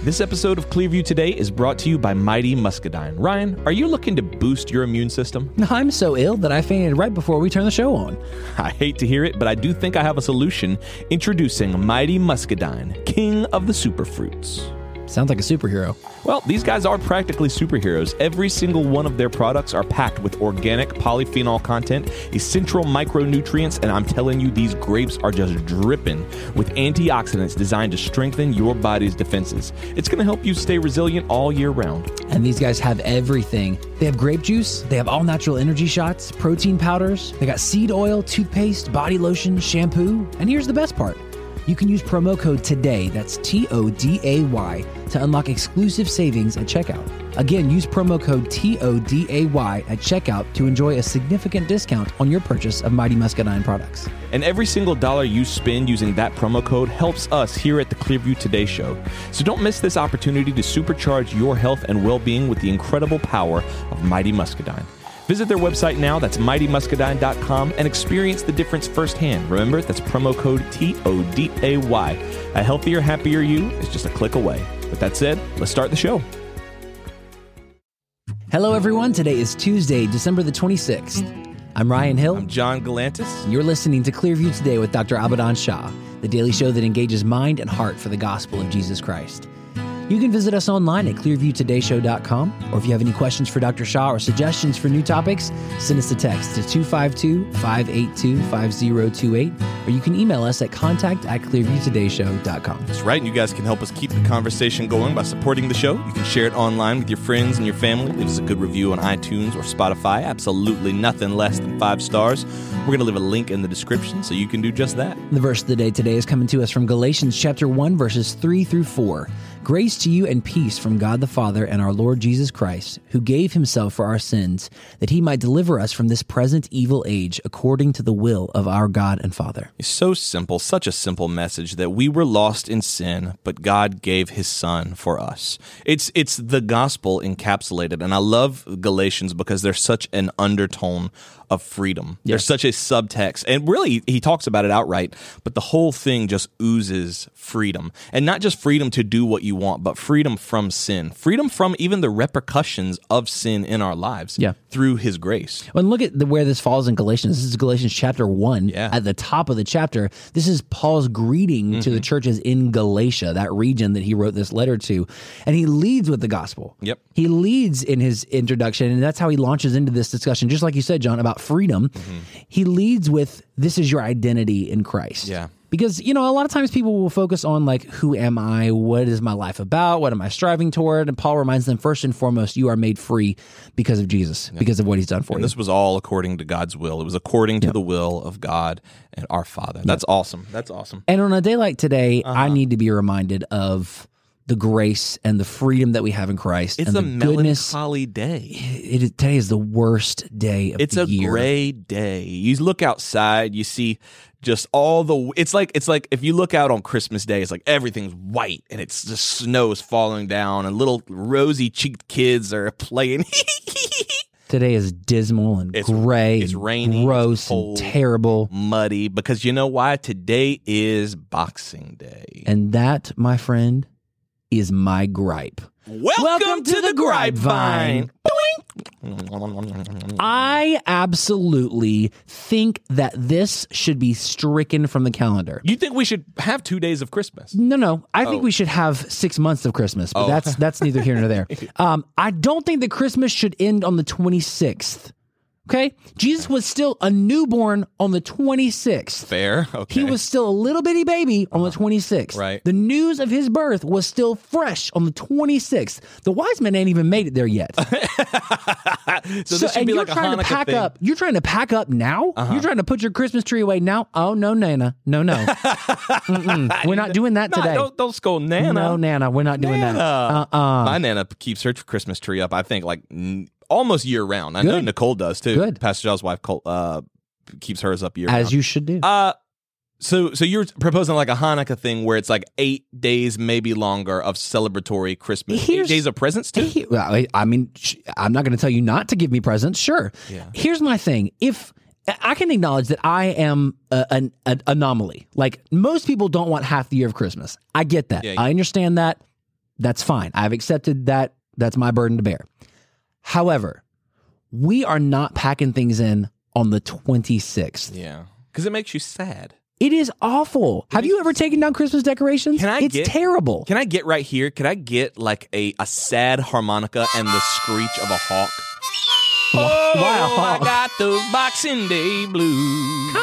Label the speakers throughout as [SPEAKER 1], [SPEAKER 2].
[SPEAKER 1] This episode of Clearview Today is brought to you by Mighty Muscadine. Ryan, are you looking to boost your immune system?
[SPEAKER 2] I'm so ill that I fainted right before we turned the show on.
[SPEAKER 1] I hate to hear it, but I do think I have a solution. Introducing Mighty Muscadine, king of the superfruits.
[SPEAKER 2] Sounds like a superhero.
[SPEAKER 1] Well, these guys are practically superheroes. Every single one of their products are packed with organic polyphenol content, essential micronutrients, and I'm telling you, these grapes are just dripping with antioxidants designed to strengthen your body's defenses. It's going to help you stay resilient all year round.
[SPEAKER 2] And these guys have everything. They have grape juice, they have all natural energy shots, protein powders, they got seed oil, toothpaste, body lotion, shampoo, and here's the best part. You can use promo code TODAY, that's TODAY, to unlock exclusive savings at checkout. Again, use promo code TODAY at checkout to enjoy a significant discount on your purchase of Mighty Muscadine products.
[SPEAKER 1] And every single dollar you spend using that promo code helps us here at the Clearview Today Show. So don't miss this opportunity to supercharge your health and well-being with the incredible power of Mighty Muscadine. Visit their website now, that's mightymuscadine.com, and experience the difference firsthand. Remember, that's promo code TODAY. A healthier, happier you is just a click away. With that said, let's start the show.
[SPEAKER 2] Hello, everyone. Today is Tuesday, December the 26th. I'm Ryan Hill.
[SPEAKER 1] I'm John Galantis.
[SPEAKER 2] And you're listening to Clearview Today with Dr. Abadan Shah, the daily show that engages mind and heart for the gospel of Jesus Christ. You can visit us online at clearviewtodayshow.com, or if you have any questions for Dr. Shah or suggestions for new topics, send us a text to 252-582-5028, or you can email us at contact@clearviewtodayshow.com.
[SPEAKER 1] That's right, and you guys can help us keep the conversation going by supporting the show. You can share it online with your friends and your family. Leave us a good review on iTunes or Spotify. Absolutely nothing less than 5 stars. We're going to leave a link in the description so you can do just that.
[SPEAKER 2] The verse of the day today is coming to us from Galatians chapter 1, verses 3 through 4. Grace to you and peace from God the Father and our Lord Jesus Christ, who gave himself for our sins, that he might deliver us from this present evil age according to the will of our God and Father.
[SPEAKER 1] It's so simple, such a simple message that we were lost in sin, but God gave his son for us. It's the gospel encapsulated, and I love Galatians because there's such an undertone of freedom.
[SPEAKER 2] Yes.
[SPEAKER 1] There's such a subtext, and really he talks about it outright, but the whole thing just oozes freedom. And not just freedom to do what you want, but freedom from sin, freedom from even the repercussions of sin in our lives through his grace.
[SPEAKER 2] And look at where this falls in Galatians. This is Galatians chapter 1.
[SPEAKER 1] Yeah.
[SPEAKER 2] At the top of the chapter, this is Paul's greeting to the churches in Galatia, that region that he wrote this letter to. And he leads with the gospel.
[SPEAKER 1] Yep.
[SPEAKER 2] He leads in his introduction, and that's how he launches into this discussion, just like you said, John, about freedom. He leads with, this is your identity in Christ.
[SPEAKER 1] Yeah.
[SPEAKER 2] Because, a lot of times people will focus on, like, who am I? What is my life about? What am I striving toward? And Paul reminds them, first and foremost, you are made free because of Jesus, because of what he's done for you.
[SPEAKER 1] This was all according to God's will. It was according to the will of God and our Father. That's awesome. That's awesome.
[SPEAKER 2] And on a day like today, I need to be reminded of the grace and the freedom that we have in Christ.
[SPEAKER 1] It's
[SPEAKER 2] and
[SPEAKER 1] a
[SPEAKER 2] the
[SPEAKER 1] melancholy day.
[SPEAKER 2] Today is the worst day of the year. It's a
[SPEAKER 1] gray day. You look outside, you see just all the, it's like if you look out on Christmas Day, it's like everything's white and it's just snow is falling down and little rosy cheeked kids are playing.
[SPEAKER 2] Today is dismal and gray.
[SPEAKER 1] It's rainy,
[SPEAKER 2] gross,
[SPEAKER 1] it's cold,
[SPEAKER 2] and terrible,
[SPEAKER 1] muddy, because you know why? Today is Boxing Day.
[SPEAKER 2] And that, my friend, is my gripe.
[SPEAKER 1] Welcome to the Gripevine.
[SPEAKER 2] I absolutely think that this should be stricken from the calendar.
[SPEAKER 1] You think we should have 2 days of Christmas?
[SPEAKER 2] No. I think we should have 6 months of Christmas, but that's neither here nor there. I don't think that Christmas should end on the 26th. Okay? Jesus was still a newborn on the 26th.
[SPEAKER 1] Fair. Okay.
[SPEAKER 2] He was still a little bitty baby on the 26th.
[SPEAKER 1] Right.
[SPEAKER 2] The news of his birth was still fresh on the 26th. The wise men ain't even made it there yet.
[SPEAKER 1] So this should be like a Hanukkah thing.
[SPEAKER 2] You're trying to pack up now? You're trying to put your Christmas tree away now? Oh, no, Nana. No. We're not doing that today.
[SPEAKER 1] Don't scold Nana.
[SPEAKER 2] No, Nana. We're not doing that.
[SPEAKER 1] My Nana keeps her Christmas tree up, I think, like almost year round. I know Nicole does too.
[SPEAKER 2] Good.
[SPEAKER 1] Pastor John's wife keeps hers up year round.
[SPEAKER 2] As you should do.
[SPEAKER 1] So you're proposing like a Hanukkah thing where it's like 8 days, maybe longer, of celebratory Christmas. 8 days of presents too?
[SPEAKER 2] I mean, I'm not going to tell you not to give me presents. Sure.
[SPEAKER 1] Yeah.
[SPEAKER 2] Here's my thing. If I can acknowledge that I am an anomaly. Like, most people don't want half the year of Christmas. I get that.
[SPEAKER 1] Yeah.
[SPEAKER 2] I understand that. That's fine. I've accepted that. That's my burden to bear. However, we are not packing things in on the 26th.
[SPEAKER 1] Yeah. Because it makes you sad.
[SPEAKER 2] It is awful. Have you ever taken down Christmas decorations? It's terrible.
[SPEAKER 1] Can I get right here? Can I get like a sad harmonica and the screech of a hawk?
[SPEAKER 2] Wow.
[SPEAKER 1] I got those Boxing Day blues.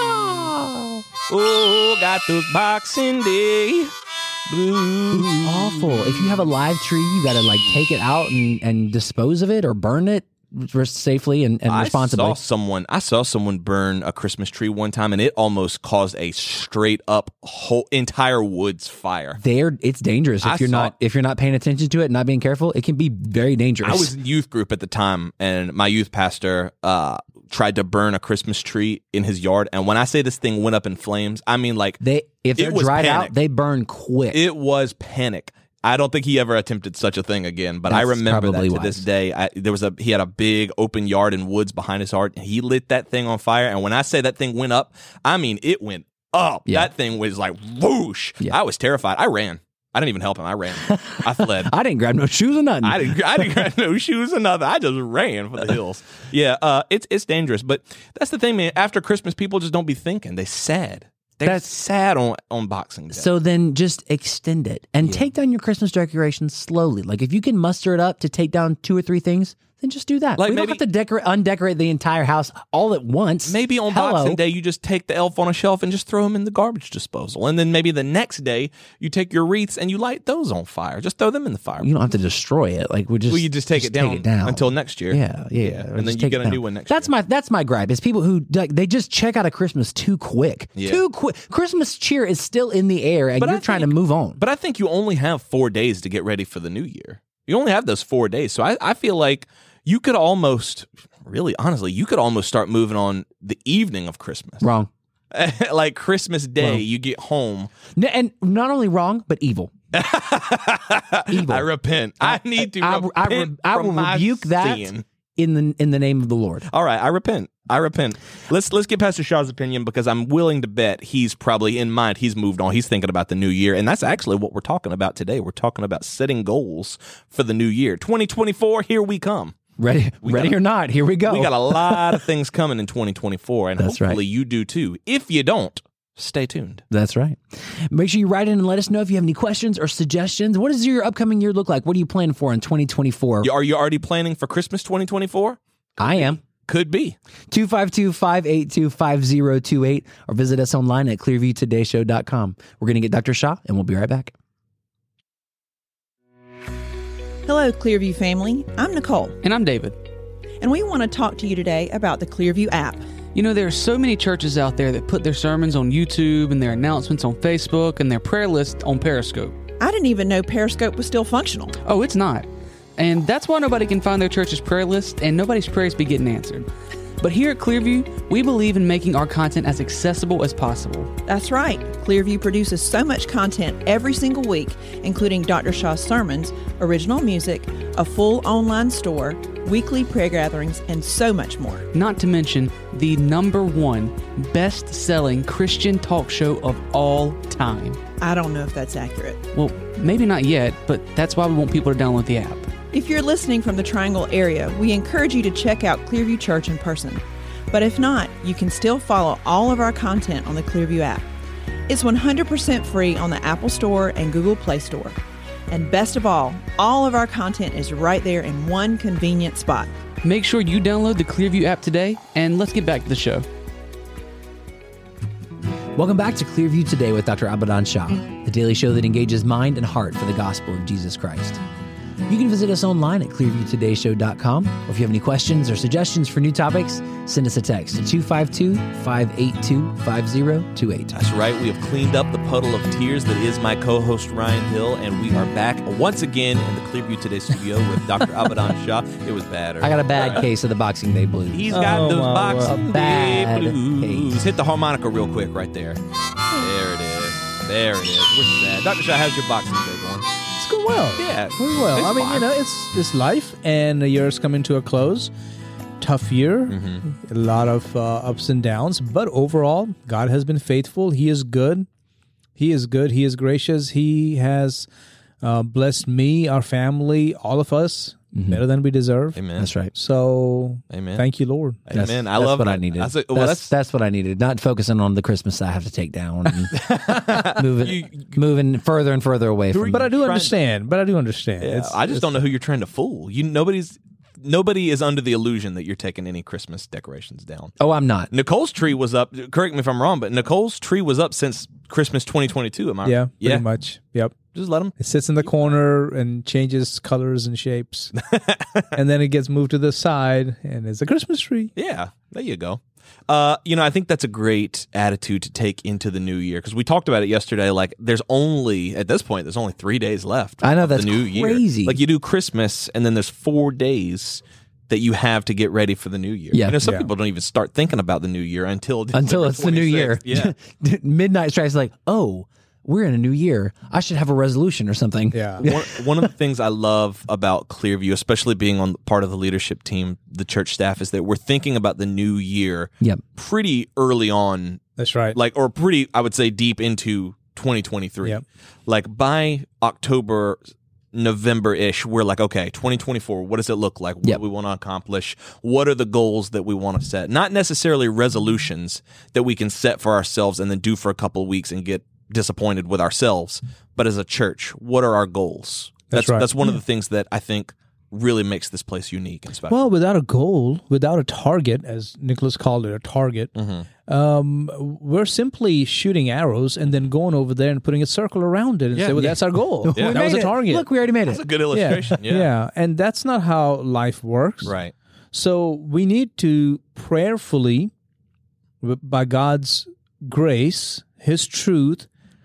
[SPEAKER 1] Oh, got those Boxing Day blues.
[SPEAKER 2] It's awful. If you have a live tree, you got to like take it out and dispose of it or burn it safely and responsibly.
[SPEAKER 1] I saw someone burn a Christmas tree one time, and it almost caused a straight up whole entire woods fire.
[SPEAKER 2] It's dangerous if you're not paying attention to it and not being careful. It can be very dangerous.
[SPEAKER 1] I was in youth group at the time, and my youth pastor tried to burn a Christmas tree in his yard. And when I say this thing went up in flames, I mean like
[SPEAKER 2] if they're dried out, they burn quick.
[SPEAKER 1] It was panic. I don't think he ever attempted such a thing again, but I remember that to this day. He had a big open yard and woods behind his yard, and he lit that thing on fire. And when I say that thing went up, I mean it went up. Yeah. That thing was like whoosh. Yeah. I was terrified. I ran. I didn't even help him. I ran. I fled.
[SPEAKER 2] I didn't grab no shoes or nothing.
[SPEAKER 1] I didn't grab no shoes or nothing. I just ran for the hills. Yeah, it's dangerous. But that's the thing, man. After Christmas, people just don't be thinking. They're sad. That's sad on Boxing Day.
[SPEAKER 2] So then just extend it and take down your Christmas decorations slowly. Like if you can muster it up to take down 2 or 3 things, then just do that. Like we don't have to undecorate the entire house all at once.
[SPEAKER 1] Maybe on Boxing Day, you just take the elf on a shelf and just throw him in the garbage disposal. And then maybe the next day, you take your wreaths and you light those on fire. Just throw them in the fire.
[SPEAKER 2] You don't have to destroy it. Like
[SPEAKER 1] you just take it down until next year.
[SPEAKER 2] Yeah.
[SPEAKER 1] And then you get a new one next year.
[SPEAKER 2] That's my gripe. Is people who they just check out of Christmas too quick. Yeah. Too quick. Christmas cheer is still in the air, and you're trying to move on.
[SPEAKER 1] But I think you only have 4 days to get ready for the new year. You only have those 4 days. So I feel like you could almost, really, honestly, start moving on the evening of Christmas.
[SPEAKER 2] Wrong.
[SPEAKER 1] Like Christmas Day, you get home.
[SPEAKER 2] And not only wrong, but evil.
[SPEAKER 1] Evil. I repent. I need to repent
[SPEAKER 2] I will rebuke that sin. in the name of the Lord.
[SPEAKER 1] All right, I repent. Let's get Pastor Shaw's opinion, because I'm willing to bet he's probably in mind. He's moved on. He's thinking about the new year, and that's actually what we're talking about today. We're talking about setting goals for the new year. 2024, here we come.
[SPEAKER 2] Ready or not, here we go.
[SPEAKER 1] We got a lot of things coming in 2024, and hopefully you do too. If you don't, stay tuned.
[SPEAKER 2] That's right. Make sure you write in and let us know if you have any questions or suggestions. What does your upcoming year look like? What are you planning for in 2024?
[SPEAKER 1] Are you already planning for Christmas 2024?
[SPEAKER 2] I am.
[SPEAKER 1] Could be.
[SPEAKER 2] 252-582-5028, or visit us online at clearviewtodayshow.com. We're going to get Dr. Shaw, and we'll be right back.
[SPEAKER 3] Hello, Clearview family. I'm Nicole.
[SPEAKER 4] And I'm David.
[SPEAKER 3] And we want to talk to you today about the Clearview app.
[SPEAKER 4] You know, there are so many churches out there that put their sermons on YouTube and their announcements on Facebook and their prayer list on Periscope.
[SPEAKER 3] I didn't even know Periscope was still functional.
[SPEAKER 4] Oh, it's not. And that's why nobody can find their church's prayer list and nobody's prayers be getting answered. But here at Clearview, we believe in making our content as accessible as possible.
[SPEAKER 3] That's right. Clearview produces so much content every single week, including Dr. Shaw's sermons, original music, a full online store, weekly prayer gatherings, and so much more.
[SPEAKER 4] Not to mention the #1 best-selling Christian talk show of all time.
[SPEAKER 3] I don't know if that's accurate.
[SPEAKER 4] Well, maybe not yet, but that's why we want people to download the app.
[SPEAKER 3] If you're listening from the Triangle area, we encourage you to check out Clearview Church in person. But if not, you can still follow all of our content on the Clearview app. It's 100% free on the Apple Store and Google Play Store. And best of all of our content is right there in one convenient spot.
[SPEAKER 4] Make sure you download the Clearview app today, and let's get back to the show.
[SPEAKER 2] Welcome back to Clearview Today with Dr. Abadan Shah, the daily show that engages mind and heart for the gospel of Jesus Christ. You can visit us online at clearviewtodayshow.com, or if you have any questions or suggestions for new topics, send us a text to 252-582-5028.
[SPEAKER 1] That's right. We have cleaned up the puddle of tears that is my co-host Ryan Hill, and we are back once again in the Clearview Today studio with Dr. Abadan Shah. It was bad.
[SPEAKER 2] I got a bad case of the Boxing Day blues.
[SPEAKER 1] He's got those Boxing Day blues. Case. Hit the harmonica real quick right there. There it is. We're sad. Dr. Shah, how's your Boxing Day going?
[SPEAKER 5] Going well.
[SPEAKER 1] Yeah.
[SPEAKER 5] Very well. I mean, it's life, and the year's coming to a close. Tough year, a lot of ups and downs, but overall, God has been faithful. He is good. He is good. He is gracious. He has blessed me, our family, all of us better than we deserve.
[SPEAKER 1] Amen.
[SPEAKER 2] That's right.
[SPEAKER 5] So
[SPEAKER 1] Amen.
[SPEAKER 5] Thank you, Lord.
[SPEAKER 1] Amen. I
[SPEAKER 2] That's
[SPEAKER 1] love
[SPEAKER 2] what
[SPEAKER 1] that.
[SPEAKER 2] I needed.
[SPEAKER 1] That's
[SPEAKER 2] That's what I needed. Not focusing on the Christmas I have to take down and moving further and further away from.
[SPEAKER 5] But I do
[SPEAKER 1] trying-
[SPEAKER 5] understand.
[SPEAKER 1] Yeah, I just don't know who you're trying to fool. Nobody is under the illusion that you're taking any Christmas decorations down.
[SPEAKER 2] Oh, I'm not.
[SPEAKER 1] Nicole's tree was up. Correct me if I'm wrong, but Nicole's tree was up since Christmas 2022. Am I?
[SPEAKER 5] Yeah, pretty much. Yep.
[SPEAKER 1] Just let them.
[SPEAKER 5] It sits in the corner and changes colors and shapes. And then it gets moved to the side and it's a Christmas tree.
[SPEAKER 1] Yeah, there you go. I think that's a great attitude to take into the new year because we talked about it yesterday. Like, there's only 3 days left.
[SPEAKER 2] I know,
[SPEAKER 1] of the
[SPEAKER 2] that's
[SPEAKER 1] new
[SPEAKER 2] crazy.
[SPEAKER 1] year. Like, you do Christmas, and then there's 4 days that you have to get ready for the new year.
[SPEAKER 2] Yeah.
[SPEAKER 1] Some people don't even start thinking about the new year until
[SPEAKER 2] Until
[SPEAKER 1] December
[SPEAKER 2] it's the new year.
[SPEAKER 1] 26th. Yeah.
[SPEAKER 2] Midnight strikes like, oh, we're in a new year. I should have a resolution or something.
[SPEAKER 5] Yeah.
[SPEAKER 1] One of the things I love about Clearview, especially being on part of the leadership team, the church staff, is that we're thinking about the new year
[SPEAKER 2] Yep.
[SPEAKER 1] pretty early on,
[SPEAKER 5] That's right.
[SPEAKER 1] or pretty, I would say, deep into 2023.
[SPEAKER 5] Yep.
[SPEAKER 1] Like by October, November-ish, we're like, okay, 2024, what does it look like? What
[SPEAKER 2] Yep.
[SPEAKER 1] do we want to accomplish? What are the goals that we want to set? Not necessarily resolutions that we can set for ourselves and then do for a couple of weeks and get disappointed with ourselves, but as a church, what are our goals?
[SPEAKER 5] That's right.
[SPEAKER 1] That's one of the things that I think really makes this place unique and special.
[SPEAKER 5] Well, without a goal, without a target, as Nicholas called it, a target, we're simply shooting arrows and then going over there and putting a circle around it and say, well, that's our goal.
[SPEAKER 1] Yeah.
[SPEAKER 5] That was a
[SPEAKER 2] made it.
[SPEAKER 5] target.
[SPEAKER 2] Look, we already made
[SPEAKER 1] That's a
[SPEAKER 2] it.
[SPEAKER 1] good illustration. Yeah.
[SPEAKER 5] And that's not how life works.
[SPEAKER 1] Right.
[SPEAKER 5] So we need to prayerfully, by God's grace, His truth,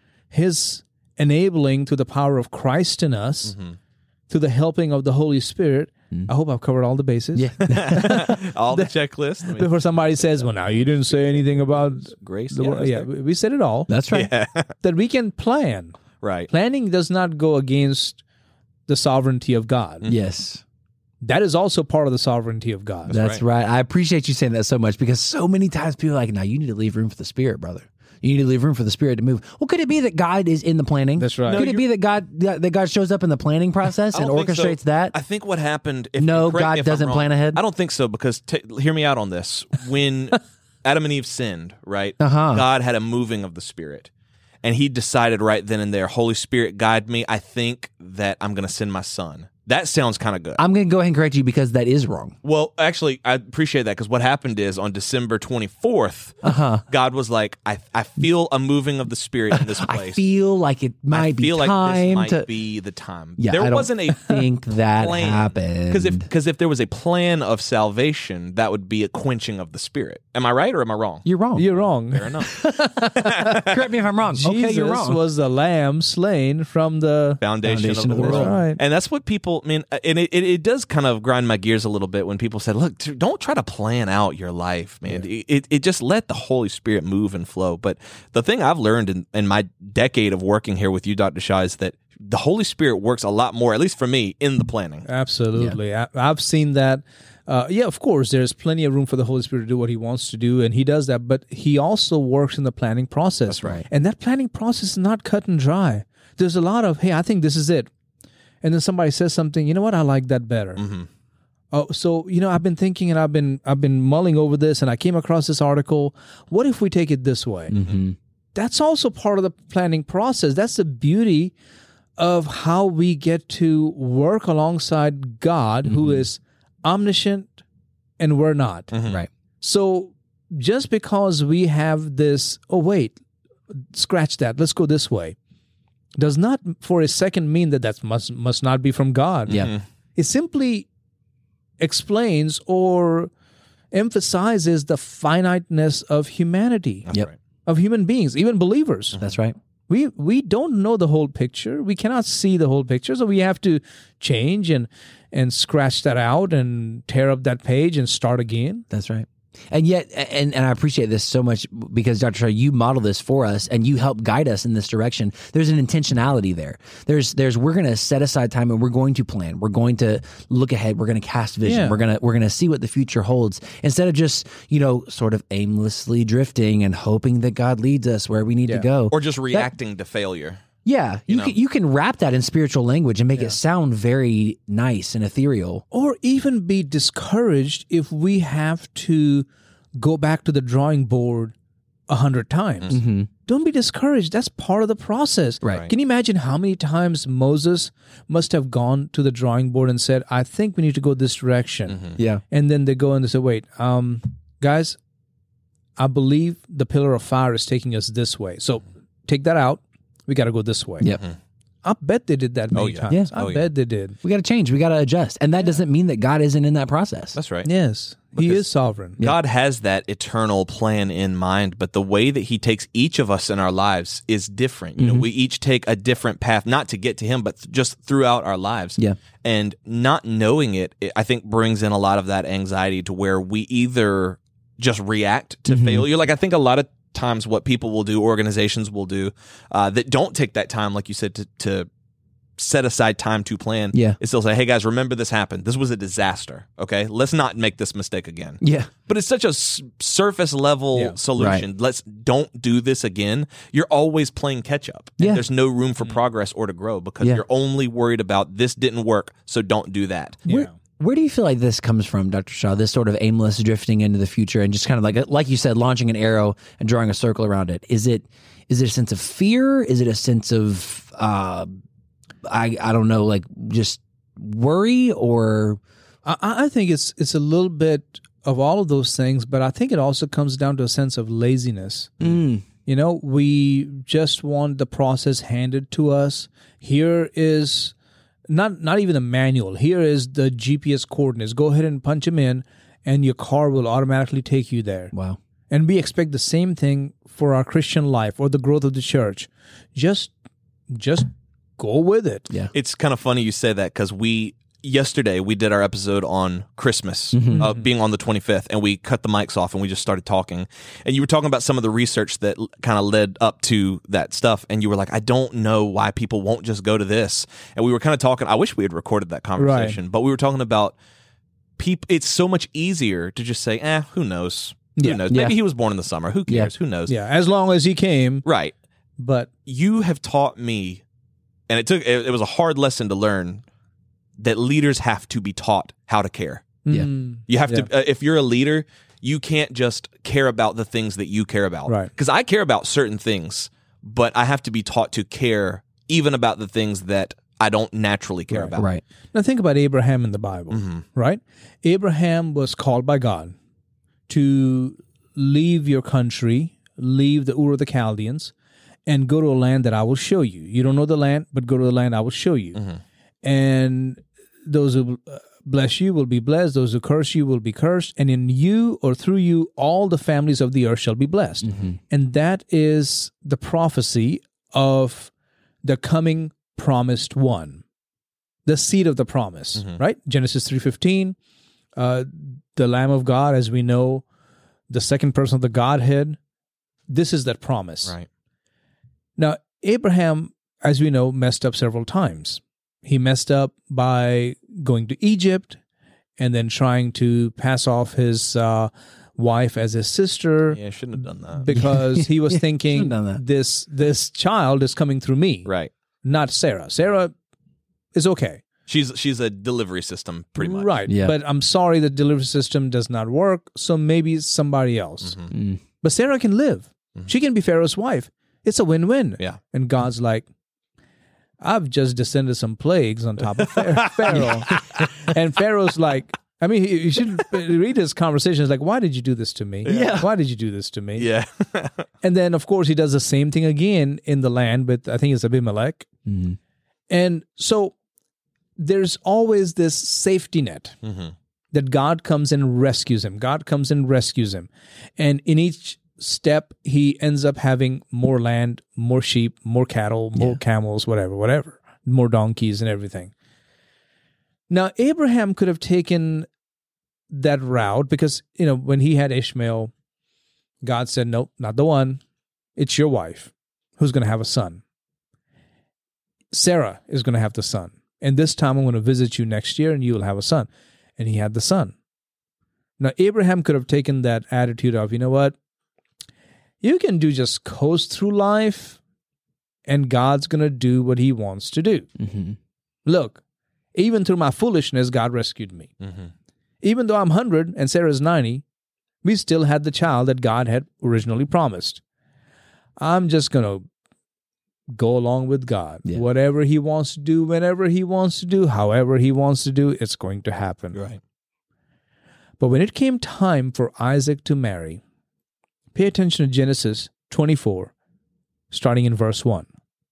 [SPEAKER 5] His enabling through the power of Christ in us, through the helping of the Holy Spirit. I hope I've covered all the bases.
[SPEAKER 2] Yeah.
[SPEAKER 1] All the checklist. I mean,
[SPEAKER 5] Before somebody says, well, now you didn't say anything about
[SPEAKER 1] grace.
[SPEAKER 5] the
[SPEAKER 1] that's
[SPEAKER 5] yeah,
[SPEAKER 1] fair.
[SPEAKER 5] we said it all.
[SPEAKER 2] That's right.
[SPEAKER 5] That we can plan.
[SPEAKER 1] Right.
[SPEAKER 5] Planning does not go against the sovereignty of God.
[SPEAKER 2] Yes.
[SPEAKER 5] That is also part of the sovereignty of God.
[SPEAKER 2] That's right. I appreciate you saying that so much because so many times people are like, now you need to leave room for the Spirit, brother. You need to leave room for the Spirit to move. Well, could it be that God is in the planning?
[SPEAKER 5] That's right.
[SPEAKER 2] Could it be that God shows up in the planning process
[SPEAKER 1] I
[SPEAKER 2] and
[SPEAKER 1] don't think so.
[SPEAKER 2] orchestrates that?
[SPEAKER 1] I think what happened.
[SPEAKER 2] No,
[SPEAKER 1] correct me
[SPEAKER 2] God
[SPEAKER 1] if I'm
[SPEAKER 2] doesn't
[SPEAKER 1] wrong.
[SPEAKER 2] plan ahead?
[SPEAKER 1] I don't think so because hear me out on this. When Adam and Eve sinned, right?
[SPEAKER 2] Uh-huh.
[SPEAKER 1] God had a moving of the Spirit, and He decided right then and there, Holy Spirit, guide me. I think that I'm going to send my Son. That sounds kind of good.
[SPEAKER 2] I'm going to go ahead and correct you because that is wrong.
[SPEAKER 1] Well, actually, I appreciate that because what happened is on December 24th, God was like, I feel a moving of the Spirit in this place.
[SPEAKER 2] I feel like it
[SPEAKER 1] I
[SPEAKER 2] might be
[SPEAKER 1] feel like
[SPEAKER 2] time
[SPEAKER 1] this might
[SPEAKER 2] to.
[SPEAKER 1] be the time.
[SPEAKER 2] Yeah,
[SPEAKER 1] there
[SPEAKER 2] I don't
[SPEAKER 1] wasn't a
[SPEAKER 2] think that
[SPEAKER 1] plan.
[SPEAKER 2] happened.
[SPEAKER 1] Because if there was a plan of salvation, that would be a quenching of the Spirit. Am I right or am I wrong?
[SPEAKER 2] You're wrong.
[SPEAKER 5] You're wrong.
[SPEAKER 1] Fair enough.
[SPEAKER 2] Correct me if I'm wrong. Okay, you're
[SPEAKER 5] Jesus
[SPEAKER 2] wrong.
[SPEAKER 5] was the lamb slain from the
[SPEAKER 1] Foundation of the world.
[SPEAKER 5] world. Right.
[SPEAKER 1] And that's what people, I mean, and it does kind of grind my gears a little bit when people say, look, don't try to plan out your life, man. It just let the Holy Spirit move and flow. But the thing I've learned in my decade of working here with you, Dr. Shah, is that the Holy Spirit works a lot more, at least for me, in the planning.
[SPEAKER 5] Absolutely. I've seen that. Of course, there's plenty of room for the Holy Spirit to do what He wants to do, and He does that, but He also works in the planning process.
[SPEAKER 1] That's right.
[SPEAKER 5] And that planning process is not cut and dry. There's a lot of, hey, I think this is it. And then somebody says something, you know what, I like that better. Oh, so, I've been thinking and I've been mulling over this, and I came across this article. What if we take it this way? That's also part of the planning process. That's the beauty of how we get to work alongside God, who is omniscient and we're not.
[SPEAKER 2] Right.
[SPEAKER 5] So just because we have this, oh, wait, scratch that, let's go this way, does not for a second mean that must not be from God.
[SPEAKER 2] Yeah.
[SPEAKER 5] It simply explains or emphasizes the finiteness of humanity,
[SPEAKER 2] Yep.
[SPEAKER 1] Right.
[SPEAKER 5] of human beings, even believers.
[SPEAKER 2] That's right.
[SPEAKER 5] We don't know the whole picture. We cannot see the whole picture, so we have to change and scratch that out and tear up that page and start again.
[SPEAKER 2] That's right. And yet, and I appreciate this so much because Dr. Shah, you model this for us and you help guide us in this direction. There's an intentionality there. There's we're going to set aside time and we're going to plan. We're going to look ahead. We're going to cast vision.
[SPEAKER 5] Yeah.
[SPEAKER 2] We're going to see what the future holds instead of just, sort of aimlessly drifting and hoping that God leads us where we need to go.
[SPEAKER 1] Or just reacting to failure.
[SPEAKER 2] Yeah,
[SPEAKER 1] You know?
[SPEAKER 2] you can wrap that in spiritual language and make it sound very nice and ethereal.
[SPEAKER 5] Or even be discouraged if we have to go back to the drawing board 100 times.
[SPEAKER 2] Mm-hmm.
[SPEAKER 5] Don't be discouraged. That's part of the process.
[SPEAKER 2] Right.
[SPEAKER 5] Can you imagine how many times Moses must have gone to the drawing board and said, I think we need to go this direction.
[SPEAKER 2] Yeah.
[SPEAKER 5] And then they go and they say, wait, guys, I believe the pillar of fire is taking us this way. So take that out. We got to go this way.
[SPEAKER 2] Yep.
[SPEAKER 5] I bet they did that many
[SPEAKER 1] yeah.
[SPEAKER 5] times.
[SPEAKER 2] Yeah.
[SPEAKER 5] I bet they did.
[SPEAKER 2] We got to change. We got to adjust. And that doesn't mean that God isn't in that process.
[SPEAKER 1] That's right.
[SPEAKER 5] Yes. He is sovereign.
[SPEAKER 1] God has that eternal plan in mind, but the way that he takes each of us in our lives is different. You know, we each take a different path, not to get to him, but just throughout our lives.
[SPEAKER 2] Yeah.
[SPEAKER 1] And not knowing it, I think, brings in a lot of that anxiety to where we either just react to failure. Like, I think a lot of times what people will do, organizations will do, that don't take that time, like you said, to set aside time to plan, is they'll say, hey guys, remember this happened. This was a disaster. Okay, let's not make this mistake again.
[SPEAKER 2] Yeah.
[SPEAKER 1] But it's such a surface level solution.
[SPEAKER 2] Right.
[SPEAKER 1] Don't do this again. You're always playing catch up.
[SPEAKER 2] Yeah.
[SPEAKER 1] There's no room for progress or to grow because you're only worried about this didn't work, so don't do that.
[SPEAKER 2] Where do you feel like this comes from, Dr. Shaw, this sort of aimless drifting into the future and just kind of like you said, launching an arrow and drawing a circle around it? Is it a sense of fear? Is it a sense of, I don't know, like just worry or?
[SPEAKER 5] I think it's a little bit of all of those things, but I think it also comes down to a sense of laziness. You know, we just want the process handed to us. Here is not even a manual. Here is the GPS coordinates. Go ahead and punch them in, and your car will automatically take you there.
[SPEAKER 2] Wow.
[SPEAKER 5] And we expect the same thing for our Christian life or the growth of the church. Just go with it.
[SPEAKER 2] Yeah.
[SPEAKER 1] It's kind of funny you say that because yesterday we did our episode on Christmas, being on the 25th, and we cut the mics off and we just started talking. And you were talking about some of the research that kind of led up to that stuff. And you were like, I don't know why people won't just go to this. And we were kind of talking, I wish we had recorded that conversation, but we were talking about people. It's so much easier to just say, who knows? Who knows? Maybe he was born in the summer. Who cares? Who knows?
[SPEAKER 5] Yeah, as long as he came.
[SPEAKER 1] Right.
[SPEAKER 5] But
[SPEAKER 1] you have taught me, and it was a hard lesson to learn, that leaders have to be taught how to care.
[SPEAKER 2] Yeah.
[SPEAKER 1] You have to, if you're a leader, you can't just care about the things that you care about.
[SPEAKER 5] Right.
[SPEAKER 1] Because I care about certain things, but I have to be taught to care even about the things that I don't naturally care about.
[SPEAKER 2] Right.
[SPEAKER 5] Now think about Abraham in the Bible, right? Abraham was called by God to leave your country, leave the Ur of the Chaldeans, and go to a land that I will show you. You don't know the land, but go to the land I will show you. And those who bless you will be blessed. Those who curse you will be cursed. And in you or through you, all the families of the earth shall be blessed. And that is the prophecy of the coming promised one, the seed of the promise, right? Genesis 3:15, the Lamb of God, as we know, the second person of the Godhead. This is that promise.
[SPEAKER 1] Right.
[SPEAKER 5] Now, Abraham, as we know, messed up several times. He messed up by going to Egypt and then trying to pass off his wife as his sister.
[SPEAKER 1] Yeah, I shouldn't have done that.
[SPEAKER 5] Because he was
[SPEAKER 2] Shouldn't
[SPEAKER 5] thinking,
[SPEAKER 2] have done that.
[SPEAKER 5] this child is coming through me,
[SPEAKER 1] Right.
[SPEAKER 5] not Sarah. Sarah is okay.
[SPEAKER 1] She's a delivery system, pretty much.
[SPEAKER 5] Right.
[SPEAKER 2] Yeah.
[SPEAKER 5] But I'm sorry the delivery system does not work, so maybe somebody else. But Sarah can live. She can be Pharaoh's wife. It's a win-win.
[SPEAKER 1] Yeah.
[SPEAKER 5] And God's like, I've just descended some plagues on top of Pharaoh. And Pharaoh's like, I mean, you should read his conversations like, why did you do this to me?
[SPEAKER 2] Yeah.
[SPEAKER 5] Why did you do this to me?
[SPEAKER 1] Yeah.
[SPEAKER 5] And then, of course, he does the same thing again in the land, but I think it's Abimelech. And so there's always this safety net that God comes and rescues him. God comes and rescues him. And in each step, he ends up having more land, more sheep, more cattle, more camels, whatever, more donkeys and everything. Now, Abraham could have taken that route because, when he had Ishmael, God said, nope, not the one. It's your wife who's going to have a son. Sarah is going to have the son. And this time I'm going to visit you next year and you will have a son. And he had the son. Now, Abraham could have taken that attitude of, you know what? You can just coast through life and God's going to do what he wants to do.
[SPEAKER 2] Mm-hmm.
[SPEAKER 5] Look, even through my foolishness, God rescued me.
[SPEAKER 1] Mm-hmm.
[SPEAKER 5] Even though I'm 100 and Sarah's 90, we still had the child that God had originally promised. I'm just going to go along with God.
[SPEAKER 2] Yeah.
[SPEAKER 5] Whatever he wants to do, whenever he wants to do, however he wants to do, it's going to happen.
[SPEAKER 1] Right.
[SPEAKER 5] But when it came time for Isaac to marry, pay attention to Genesis 24, starting in verse 1.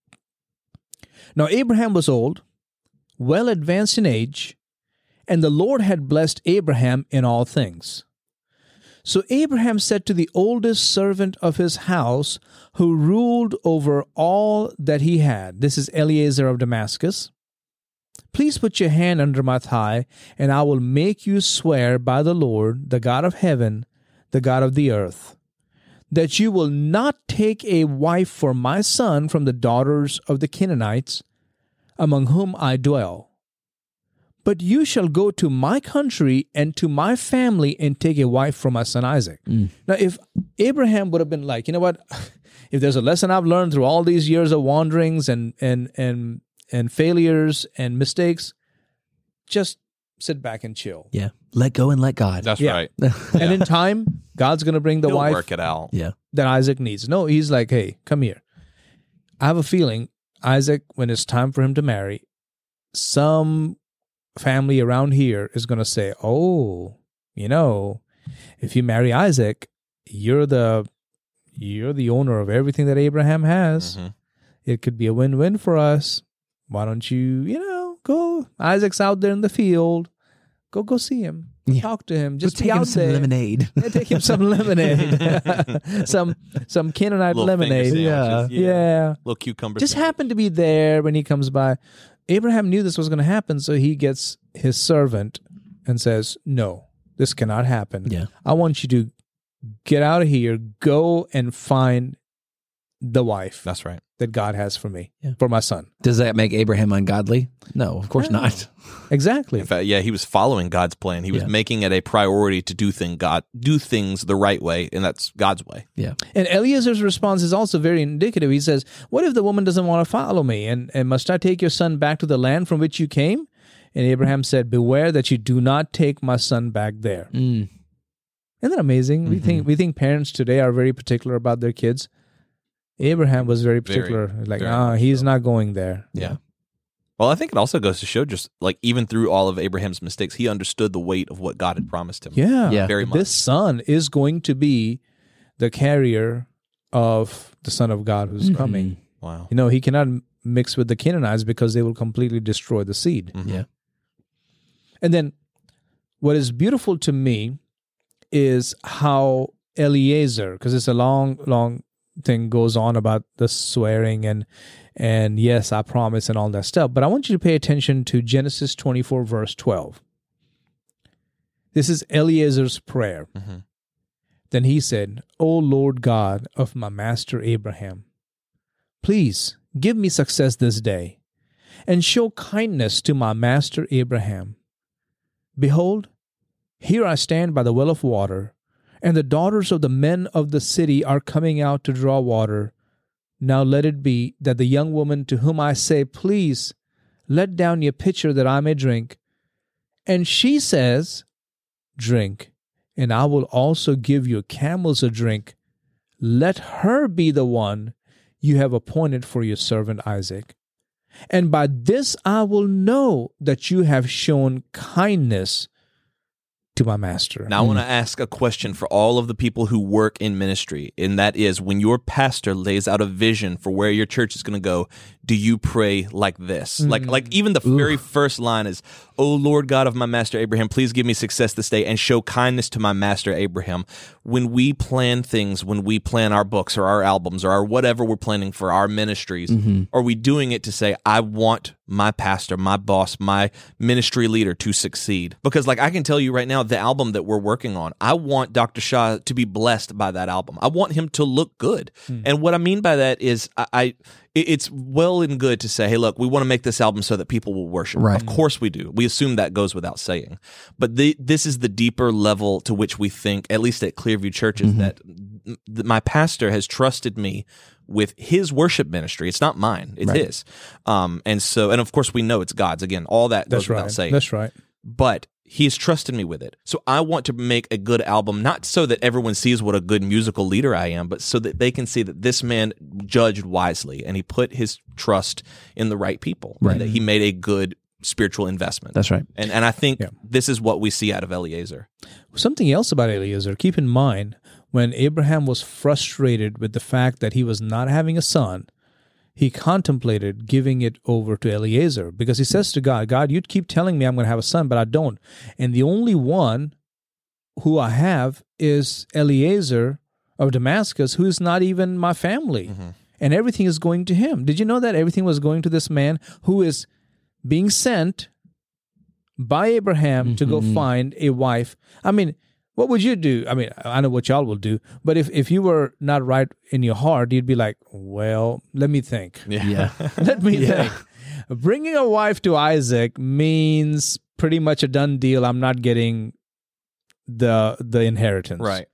[SPEAKER 5] Now Abraham was old, well advanced in age, and the Lord had blessed Abraham in all things. So Abraham said to the oldest servant of his house, who ruled over all that he had, this is Eliezer of Damascus, please put your hand under my thigh, and I will make you swear by the Lord, the God of heaven, the God of the earth, that you will not take a wife for my son from the daughters of the Canaanites, among whom I dwell. But you shall go to my country and to my family and take a wife for my son Isaac. Now, if Abraham would have been like, you know what, if there's a lesson I've learned through all these years of wanderings and failures and mistakes, just sit back and chill.
[SPEAKER 2] Yeah. Let go and let God.
[SPEAKER 1] That's
[SPEAKER 5] Yeah.
[SPEAKER 1] right.
[SPEAKER 5] And in time, God's going to bring the
[SPEAKER 1] He'll
[SPEAKER 5] wife
[SPEAKER 1] work it out.
[SPEAKER 2] Yeah.
[SPEAKER 5] that Isaac needs. No, he's like, hey, come here. I have a feeling Isaac, when it's time for him to marry, some family around here is going to say, oh, you know, if you marry Isaac, you're the owner of everything that Abraham has.
[SPEAKER 1] Mm-hmm.
[SPEAKER 5] It could be a win-win for us. Why don't you, go. Isaac's out there in the field. Go see him.
[SPEAKER 2] Yeah.
[SPEAKER 5] Talk to him. Just
[SPEAKER 2] Just
[SPEAKER 5] be
[SPEAKER 2] take him
[SPEAKER 5] out
[SPEAKER 2] some
[SPEAKER 5] there.
[SPEAKER 2] lemonade.
[SPEAKER 5] Yeah, take him some lemonade. some Canaanite
[SPEAKER 1] Little finger
[SPEAKER 5] lemonade.
[SPEAKER 1] sandwiches,
[SPEAKER 5] Yeah.
[SPEAKER 1] Little cucumber.
[SPEAKER 5] Just
[SPEAKER 1] sandwich.
[SPEAKER 5] happened to be there when he comes by. Abraham knew this was going to happen, so he gets his servant and says, no, this cannot happen.
[SPEAKER 2] Yeah.
[SPEAKER 5] I want you to get out of here, go and find the wife
[SPEAKER 1] That's right.
[SPEAKER 5] that God has for me,
[SPEAKER 2] Yeah.
[SPEAKER 5] for my son.
[SPEAKER 2] Does that make Abraham ungodly? No, of course
[SPEAKER 5] No.
[SPEAKER 2] not.
[SPEAKER 5] Exactly.
[SPEAKER 1] In fact, yeah, he was following God's plan. He was
[SPEAKER 2] Yeah.
[SPEAKER 1] making it a priority to do things the right way, and that's God's way.
[SPEAKER 2] Yeah.
[SPEAKER 5] And Eliezer's response is also very indicative. He says, what if the woman doesn't want to follow me? And must I take your son back to the land from which you came? And Abraham said, beware that you do not take my son back there.
[SPEAKER 2] Mm.
[SPEAKER 5] Isn't that amazing?
[SPEAKER 1] Mm-hmm.
[SPEAKER 5] We think parents today are very particular about their kids. Abraham was very particular.
[SPEAKER 1] very much
[SPEAKER 5] He's
[SPEAKER 1] so.
[SPEAKER 5] not going there.
[SPEAKER 1] Yeah. Well, I think it also goes to show just like even through all of Abraham's mistakes, he understood the weight of what God had promised him.
[SPEAKER 5] Yeah.
[SPEAKER 2] Yeah.
[SPEAKER 1] Very much.
[SPEAKER 5] This son is going to be the carrier of the Son of God who's coming.
[SPEAKER 1] Wow.
[SPEAKER 5] He cannot mix with the Canaanites because they will completely destroy the seed.
[SPEAKER 1] Mhm.
[SPEAKER 2] Yeah.
[SPEAKER 5] And then what is beautiful to me is how Eliezer, because it's a long thing goes on about the swearing and yes, I promise and all that stuff. But I want you to pay attention to Genesis 24, verse 12. This is Eliezer's prayer.
[SPEAKER 1] Mm-hmm.
[SPEAKER 5] Then he said, O Lord God of my master Abraham, please give me success this day and show kindness to my master Abraham. Behold, here I stand by the well of water, and the daughters of the men of the city are coming out to draw water. Now let it be that the young woman to whom I say, please, let down your pitcher that I may drink. And she says, drink, and I will also give your camels a drink. Let her be the one you have appointed for your servant Isaac. And by this I will know that you have shown kindness to my master.
[SPEAKER 1] Now, I want to ask a question for all of the people who work in ministry, and that is when your pastor lays out a vision for where your church is going to go, do you pray like this? Like even the very first line is, "O Lord God of my master Abraham, please give me success this day and show kindness to my master Abraham." When we plan things, when we plan our books or our albums or our whatever we're planning for our ministries, are we doing it to say, I want my pastor, my boss, my ministry leader to succeed? Because like I can tell you right now, the album that we're working on, I want Dr. Shah to be blessed by that album. I want him to look good. And what I mean by that is it's well and good to say, hey, look, we want to make this album so that people will worship.
[SPEAKER 2] Right.
[SPEAKER 1] Of course we do. We assume that goes without saying. But this is the deeper level to which we think, at least at Clearview Church, is that my pastor has trusted me with his worship ministry. It's not mine; it's
[SPEAKER 2] Right.
[SPEAKER 1] his. And of course we know it's God's. Again, all that goes
[SPEAKER 5] That's
[SPEAKER 1] without
[SPEAKER 5] right.
[SPEAKER 1] saying.
[SPEAKER 5] That's right.
[SPEAKER 1] But he has trusted me with it. So I want to make a good album, not so that everyone sees what a good musical leader I am, but so that they can see that this man judged wisely and he put his trust in the right people, and that he made a good spiritual investment.
[SPEAKER 2] That's right.
[SPEAKER 1] And I think this is what we see out of Eliezer.
[SPEAKER 5] Something else about Eliezer, keep in mind, when Abraham was frustrated with the fact that he was not having a son, he contemplated giving it over to Eliezer, because he says to God, God, you keep telling me I'm going to have a son, but I don't. And the only one who I have is Eliezer of Damascus, who is not even my family. And everything is going to him. Did you know that everything was going to this man who is being sent by Abraham to go find a wife? I mean, what would you do? I mean, I know what y'all will do, but if you were not right in your heart, you'd be like, well, let me think.
[SPEAKER 2] Yeah.
[SPEAKER 5] Let me think. Bringing a wife to Isaac means pretty much a done deal. I'm not getting the inheritance.
[SPEAKER 1] Right.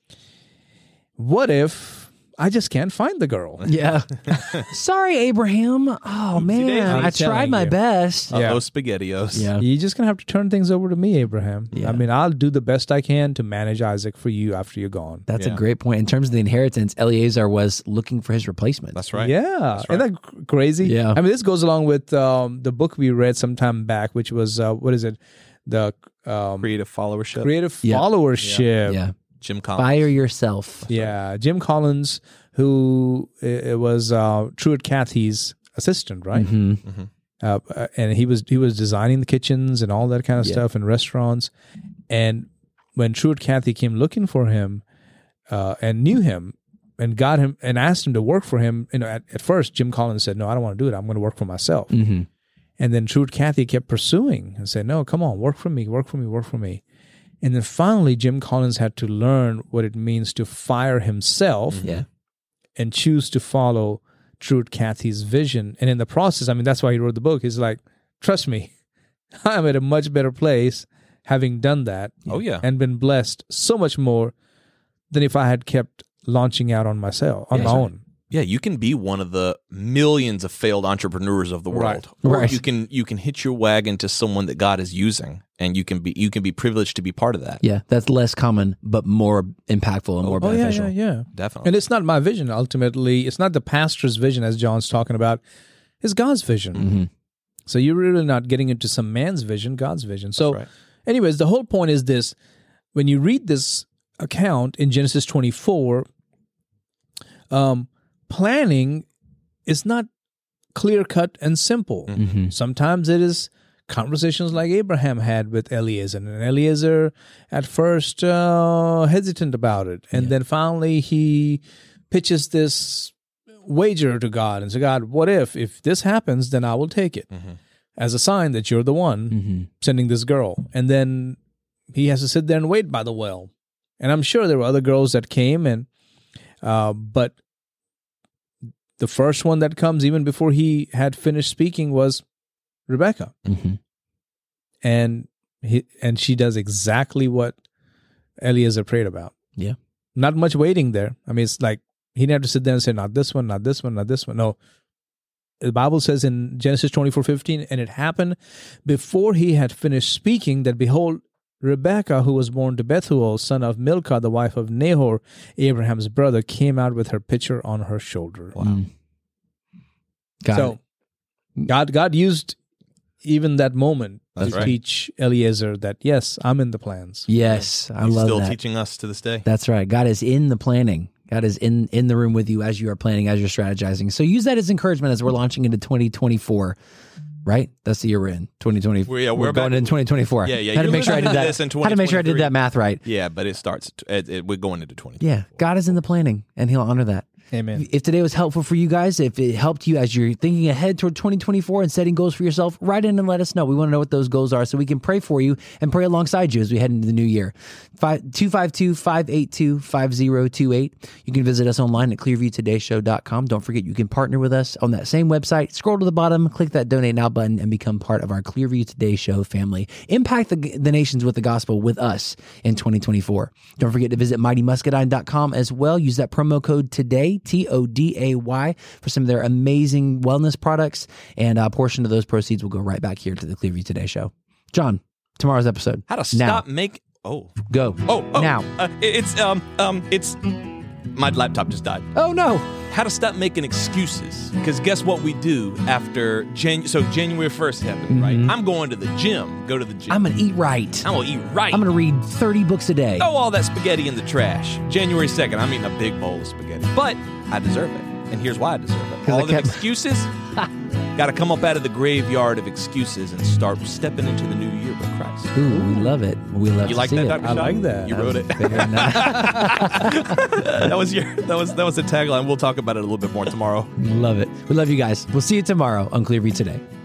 [SPEAKER 5] What if I just can't find the girl?
[SPEAKER 2] Yeah. Sorry, Abraham. Oh, man.
[SPEAKER 1] daisy.
[SPEAKER 2] I
[SPEAKER 5] I'm
[SPEAKER 2] tried
[SPEAKER 5] telling
[SPEAKER 2] my
[SPEAKER 5] you.
[SPEAKER 2] best.
[SPEAKER 5] Yeah.
[SPEAKER 1] Those SpaghettiOs.
[SPEAKER 2] Yeah.
[SPEAKER 5] You're just going to have to turn things over to me, Abraham.
[SPEAKER 2] Yeah.
[SPEAKER 5] I mean, I'll do the best I can to manage Isaac for you after you're gone.
[SPEAKER 2] That's
[SPEAKER 1] Yeah.
[SPEAKER 2] a great point. In terms of the inheritance, Eliezer was looking for his replacement.
[SPEAKER 1] That's right.
[SPEAKER 5] Yeah. Isn't that crazy?
[SPEAKER 2] Yeah.
[SPEAKER 5] I mean, this goes along with the book we read some time back, which was, what is it? The
[SPEAKER 1] Creative followership.
[SPEAKER 5] creative
[SPEAKER 2] Yeah.
[SPEAKER 5] followership.
[SPEAKER 2] Yeah.
[SPEAKER 1] Jim Collins.
[SPEAKER 2] Fire yourself.
[SPEAKER 5] Yeah. Jim Collins, who it was Truett Cathy's assistant, right?
[SPEAKER 2] Mm-hmm.
[SPEAKER 5] And he was designing the kitchens and all that kind of stuff in restaurants. And when Truett Cathy came looking for him and knew him and got him and asked him to work for him, at first Jim Collins said, "No, I don't want to do it. I'm going to work for myself."
[SPEAKER 2] Mm-hmm.
[SPEAKER 5] And then Truett Cathy kept pursuing and said, "No, come on, work for me, work for me, work for me." And then finally, Jim Collins had to learn what it means to fire himself
[SPEAKER 2] Yeah.
[SPEAKER 5] and choose to follow Truett Cathy's vision. And in the process, I mean, that's why he wrote the book. He's like, trust me, I'm at a much better place having done that.
[SPEAKER 1] Oh, yeah.
[SPEAKER 5] And been blessed so much more than if I had kept launching out on myself, on my own.
[SPEAKER 1] Yeah, you can be one of the millions of failed entrepreneurs of the world.
[SPEAKER 5] Right.
[SPEAKER 1] Or
[SPEAKER 2] Right.
[SPEAKER 1] you can hitch your wagon to someone that God is using, and you can be privileged to be part of that.
[SPEAKER 2] Yeah. That's less common, but more impactful and more
[SPEAKER 5] Oh,
[SPEAKER 2] beneficial.
[SPEAKER 5] yeah.
[SPEAKER 1] Definitely.
[SPEAKER 5] And it's not my vision, ultimately. It's not the pastor's vision, as John's talking about. It's God's vision.
[SPEAKER 2] Mm-hmm.
[SPEAKER 5] So you're really not getting into some man's vision, God's vision. So
[SPEAKER 1] right.
[SPEAKER 5] anyways, the whole point is this. When you read this account in Genesis 24, planning is not clear-cut and simple.
[SPEAKER 2] Mm-hmm.
[SPEAKER 5] Sometimes it is conversations like Abraham had with Eliezer, and Eliezer at first hesitant about it, and then finally he pitches this wager to God and says, God, what if this happens, then I will take it as a sign that you're the one sending this girl. And then he has to sit there and wait by the well. And I'm sure there were other girls that came, and but the first one that comes, even before he had finished speaking, was Rebecca.
[SPEAKER 2] Mm-hmm.
[SPEAKER 5] And she does exactly what Eliezer prayed about.
[SPEAKER 2] Yeah.
[SPEAKER 5] Not much waiting there. I mean, it's like he didn't have to sit there and say, not this one, not this one, not this one. No. The Bible says in Genesis 24:15, and it happened before he had finished speaking that, behold, Rebekah, who was born to Bethuel, son of Milcah, the wife of Nahor, Abraham's brother, came out with her pitcher on her shoulder.
[SPEAKER 2] Wow.
[SPEAKER 5] So God used even that moment
[SPEAKER 1] That's
[SPEAKER 5] to
[SPEAKER 1] right.
[SPEAKER 5] teach Eliezer that, yes, I'm in the plans.
[SPEAKER 2] Yes, I
[SPEAKER 1] He's
[SPEAKER 2] love
[SPEAKER 1] still
[SPEAKER 2] that.
[SPEAKER 1] teaching us to this day.
[SPEAKER 2] That's right. God is in the planning. God is in the room with you as you are planning, as you're strategizing. So use that as encouragement as we're launching into 2024. Right? That's the year we're in. 2020.
[SPEAKER 1] We're
[SPEAKER 2] We're going
[SPEAKER 1] back-
[SPEAKER 2] into 2024.
[SPEAKER 1] Yeah, yeah,
[SPEAKER 2] Had to
[SPEAKER 1] you're
[SPEAKER 2] make sure I did
[SPEAKER 1] listening to
[SPEAKER 2] that.
[SPEAKER 1] this in
[SPEAKER 2] Had to make sure I did
[SPEAKER 1] 2023.
[SPEAKER 2] that math right.
[SPEAKER 1] Yeah, but it starts. We're going into 20.
[SPEAKER 2] Yeah. God is in the planning, and He'll honor that.
[SPEAKER 5] Amen.
[SPEAKER 2] If today was helpful for you guys, if it helped you as you're thinking ahead toward 2024 and setting goals for yourself, write in and let us know. We want to know what those goals are so we can pray for you and pray alongside you as we head into the new year. 252-582-5028. You can visit us online at clearviewtodayshow.com. Don't forget, you can partner with us on that same website. Scroll to the bottom, click that donate now button, and become part of our Clearview Today Show family. Impact the nations with the gospel with us in 2024. Don't forget to visit mightymuscadine.com as well. Use that promo code today TODAY, for some of their amazing wellness products. And a portion of those proceeds will go right back here to the Clearview Today Show. John, tomorrow's episode.
[SPEAKER 1] How to stop make... Oh.
[SPEAKER 2] Go.
[SPEAKER 1] Oh.
[SPEAKER 2] Now.
[SPEAKER 1] It's my laptop just died.
[SPEAKER 2] Oh, no.
[SPEAKER 1] How to stop making excuses. Because guess what we do after January 1st happened, right? I'm going to the gym. Go to the gym.
[SPEAKER 2] I'm going to eat right.
[SPEAKER 1] I'm going to eat right.
[SPEAKER 2] I'm going to read 30 books a day.
[SPEAKER 1] Throw all that spaghetti in the trash. January 2nd, I'm eating a big bowl of spaghetti. But I deserve it. And here's why I deserve it. All the excuses, got to come up out of the graveyard of excuses and start stepping into the new year with Christ.
[SPEAKER 2] Ooh, we love it. We love
[SPEAKER 1] you
[SPEAKER 2] to
[SPEAKER 1] like
[SPEAKER 2] see
[SPEAKER 1] that,
[SPEAKER 2] it.
[SPEAKER 1] Dr.
[SPEAKER 5] I
[SPEAKER 1] Sean?
[SPEAKER 5] like that.
[SPEAKER 1] You wrote it. That was the tagline. We'll talk about it a little bit more tomorrow.
[SPEAKER 2] Love it. We love you guys. We'll see you tomorrow on Clearview Today.